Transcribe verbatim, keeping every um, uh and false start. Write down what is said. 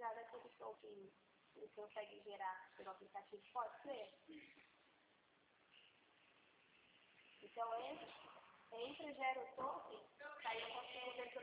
gerar daquele som que ele consegue gerar pelo aplicativo, pode ser? Então, entra, entra gera o token, aí eu consigo ver